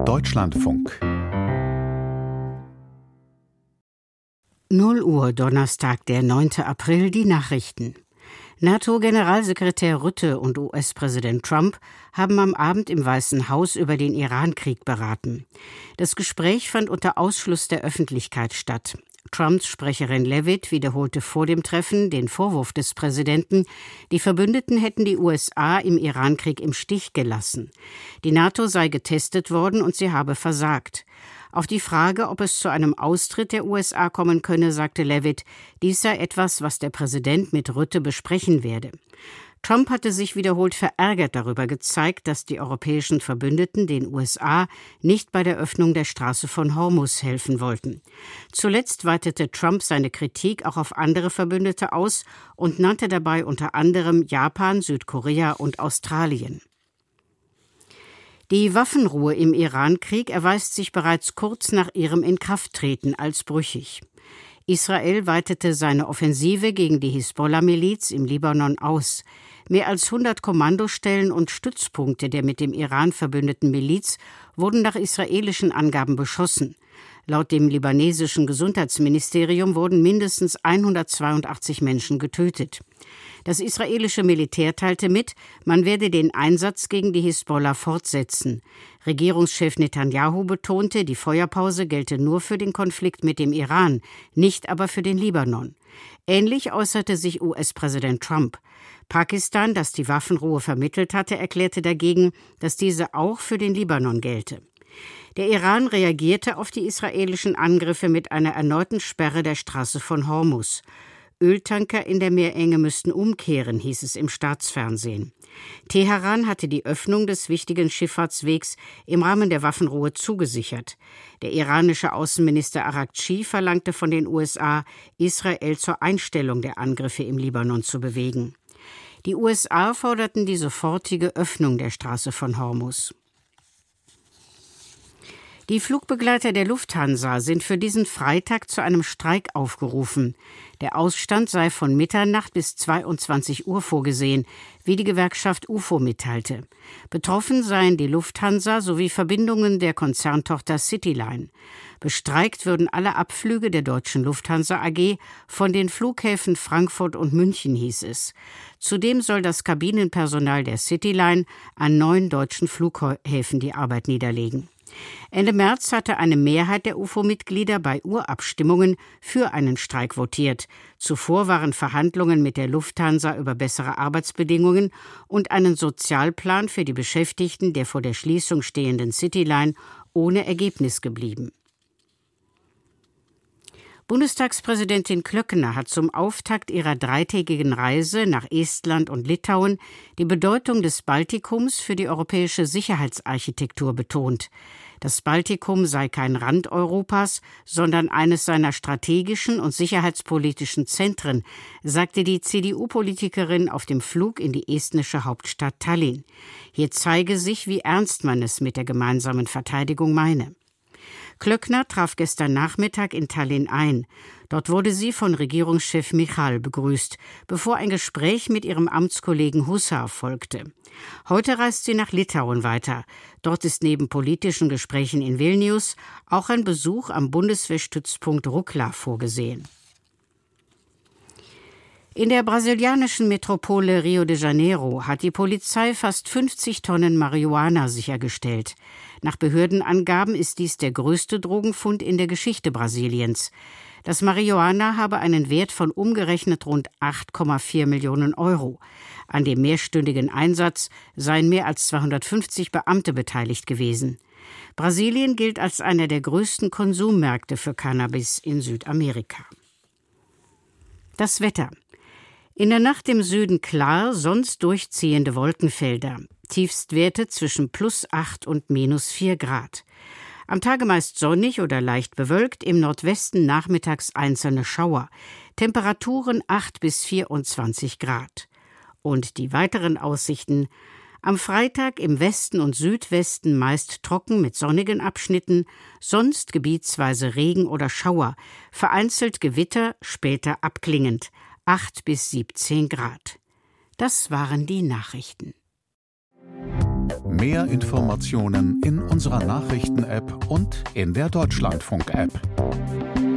Deutschlandfunk 0 Uhr, Donnerstag, der 9. April, die Nachrichten. NATO-Generalsekretär Rutte und US-Präsident Trump haben am Abend im Weißen Haus über den Iran-Krieg beraten. Das Gespräch fand unter Ausschluss der Öffentlichkeit statt. Trumps Sprecherin Leavitt wiederholte vor dem Treffen den Vorwurf des Präsidenten, die Verbündeten hätten die USA im Iran-Krieg im Stich gelassen. Die NATO sei getestet worden und sie habe versagt. Auf die Frage, ob es zu einem Austritt der USA kommen könne, sagte Leavitt, dies sei etwas, was der Präsident mit Rutte besprechen werde. Trump hatte sich wiederholt verärgert darüber gezeigt, dass die europäischen Verbündeten den USA nicht bei der Öffnung der Straße von Hormuz helfen wollten. Zuletzt weitete Trump seine Kritik auch auf andere Verbündete aus und nannte dabei unter anderem Japan, Südkorea und Australien. Die Waffenruhe im Iran-Krieg erweist sich bereits kurz nach ihrem Inkrafttreten als brüchig. Israel weitete seine Offensive gegen die Hisbollah-Miliz im Libanon aus. Mehr als 100 Kommandostellen und Stützpunkte der mit dem Iran verbündeten Miliz wurden nach israelischen Angaben beschossen. Laut dem libanesischen Gesundheitsministerium wurden mindestens 182 Menschen getötet. Das israelische Militär teilte mit, man werde den Einsatz gegen die Hisbollah fortsetzen. Regierungschef Netanyahu betonte, die Feuerpause gelte nur für den Konflikt mit dem Iran, nicht aber für den Libanon. Ähnlich äußerte sich US-Präsident Trump. Pakistan, das die Waffenruhe vermittelt hatte, erklärte dagegen, dass diese auch für den Libanon gelte. Der Iran reagierte auf die israelischen Angriffe mit einer erneuten Sperre der Straße von Hormuz. Öltanker in der Meerenge müssten umkehren, hieß es im Staatsfernsehen. Teheran hatte die Öffnung des wichtigen Schifffahrtswegs im Rahmen der Waffenruhe zugesichert. Der iranische Außenminister Araghchi verlangte von den USA, Israel zur Einstellung der Angriffe im Libanon zu bewegen. Die USA forderten die sofortige Öffnung der Straße von Hormuz. Die Flugbegleiter der Lufthansa sind für diesen Freitag zu einem Streik aufgerufen. Der Ausstand sei von Mitternacht bis 22 Uhr vorgesehen, wie die Gewerkschaft UFO mitteilte. Betroffen seien die Lufthansa sowie Verbindungen der Konzerntochter Cityline. Bestreikt würden alle Abflüge der deutschen Lufthansa AG von den Flughäfen Frankfurt und München, hieß es. Zudem soll das Kabinenpersonal der Cityline an 9 deutschen Flughäfen die Arbeit niederlegen. Ende März hatte eine Mehrheit der UFO-Mitglieder bei Urabstimmungen für einen Streik votiert. Zuvor waren Verhandlungen mit der Lufthansa über bessere Arbeitsbedingungen und einen Sozialplan für die Beschäftigten der vor der Schließung stehenden Cityline ohne Ergebnis geblieben. Bundestagspräsidentin Klöckner hat zum Auftakt ihrer 3-tägigen Reise nach Estland und Litauen die Bedeutung des Baltikums für die europäische Sicherheitsarchitektur betont. Das Baltikum sei kein Rand Europas, sondern eines seiner strategischen und sicherheitspolitischen Zentren, sagte die CDU-Politikerin auf dem Flug in die estnische Hauptstadt Tallinn. Hier zeige sich, wie ernst man es mit der gemeinsamen Verteidigung meine. Klöckner traf gestern Nachmittag in Tallinn ein. Dort wurde sie von Regierungschef Michal begrüßt, bevor ein Gespräch mit ihrem Amtskollegen Husa folgte. Heute reist sie nach Litauen weiter. Dort ist neben politischen Gesprächen in Vilnius auch ein Besuch am Bundeswehrstützpunkt Rukla vorgesehen. In der brasilianischen Metropole Rio de Janeiro hat die Polizei fast 50 Tonnen Marihuana sichergestellt. Nach Behördenangaben ist dies der größte Drogenfund in der Geschichte Brasiliens. Das Marihuana habe einen Wert von umgerechnet rund 8,4 Millionen Euro. An dem mehrstündigen Einsatz seien mehr als 250 Beamte beteiligt gewesen. Brasilien gilt als einer der größten Konsummärkte für Cannabis in Südamerika. Das Wetter. In der Nacht im Süden klar, sonst durchziehende Wolkenfelder. Tiefstwerte zwischen +8 und -4 Grad. Am Tage meist sonnig oder leicht bewölkt, im Nordwesten nachmittags einzelne Schauer. Temperaturen 8 bis 24 Grad. Und die weiteren Aussichten: am Freitag im Westen und Südwesten meist trocken mit sonnigen Abschnitten, sonst gebietsweise Regen oder Schauer, vereinzelt Gewitter, später abklingend. 8 bis 17 Grad. Das waren die Nachrichten. Mehr Informationen in unserer Nachrichten-App und in der Deutschlandfunk-App.